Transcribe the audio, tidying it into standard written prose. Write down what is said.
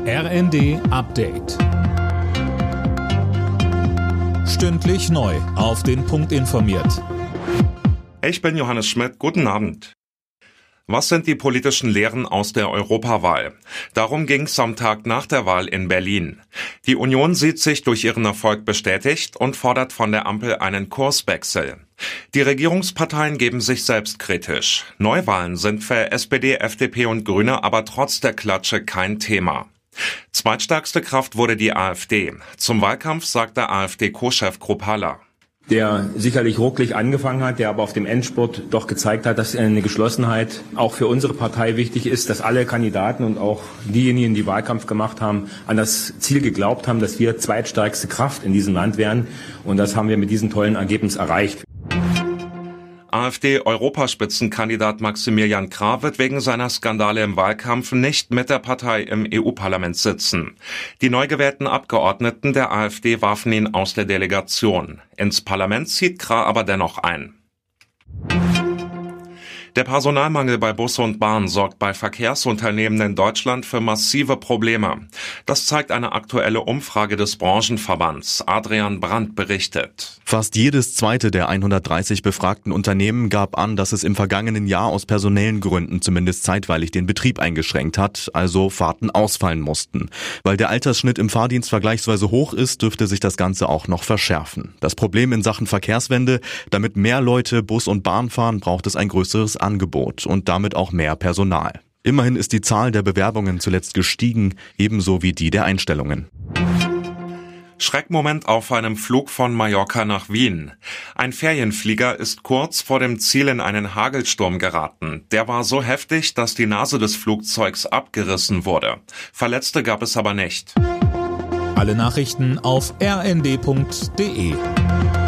RND Update. Stündlich neu auf den Punkt informiert. Ich bin Johannes Schmidt. Guten Abend. Was sind die politischen Lehren aus der Europawahl? Darum ging es am Tag nach der Wahl in Berlin. Die Union sieht sich durch ihren Erfolg bestätigt und fordert von der Ampel einen Kurswechsel. Die Regierungsparteien geben sich selbstkritisch. Neuwahlen sind für SPD, FDP und Grüne aber trotz der Klatsche kein Thema. Zweitstärkste Kraft wurde die AfD. Zum Wahlkampf sagte AfD-Co-Chef Kruppalla: Der sicherlich rucklig angefangen hat, der aber auf dem Endspurt doch gezeigt hat, dass eine Geschlossenheit auch für unsere Partei wichtig ist, dass alle Kandidaten und auch diejenigen, die Wahlkampf gemacht haben, an das Ziel geglaubt haben, dass wir zweitstärkste Kraft in diesem Land wären. Und das haben wir mit diesem tollen Ergebnis erreicht. AfD-Europaspitzenkandidat Maximilian Krah wird wegen seiner Skandale im Wahlkampf nicht mit der Partei im EU-Parlament sitzen. Die neu gewählten Abgeordneten der AfD warfen ihn aus der Delegation. Ins Parlament zieht Krah aber dennoch ein. Der Personalmangel bei Bus und Bahn sorgt bei Verkehrsunternehmen in Deutschland für massive Probleme. Das zeigt eine aktuelle Umfrage des Branchenverbands. Adrian Brandt berichtet. Fast jedes zweite der 130 befragten Unternehmen gab an, dass es im vergangenen Jahr aus personellen Gründen zumindest zeitweilig den Betrieb eingeschränkt hat, also Fahrten ausfallen mussten. Weil der Altersschnitt im Fahrdienst vergleichsweise hoch ist, dürfte sich das Ganze auch noch verschärfen. Das Problem in Sachen Verkehrswende: damit mehr Leute Bus und Bahn fahren, braucht es ein größeres Angebot und damit auch mehr Personal. Immerhin ist die Zahl der Bewerbungen zuletzt gestiegen, ebenso wie die der Einstellungen. Schreckmoment auf einem Flug von Mallorca nach Wien. Ein Ferienflieger ist kurz vor dem Ziel in einen Hagelsturm geraten. Der war so heftig, dass die Nase des Flugzeugs abgerissen wurde. Verletzte gab es aber nicht. Alle Nachrichten auf rnd.de.